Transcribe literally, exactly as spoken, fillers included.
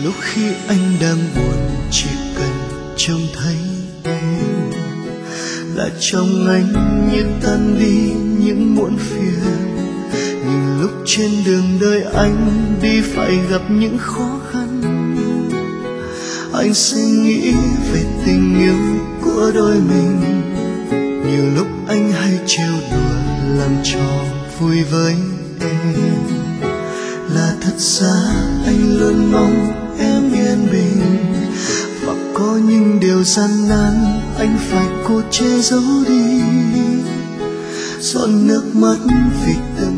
lúc khi anh đang buồn chỉ cần trông thấy em là trong anh như tan đi những muộn phiền. Nhưng lúc trên đường đời anh đi phải gặp những khó khăn, anh sẽ nghĩ về tình yêu của đôi mình. Nhiều lúc anh hay trêu đùa làm trò vui với em, là thật ra anh luôn mong em yên bình. Và có những điều gian nan anh phải cố che giấu đi, giọt nước mắt vì từng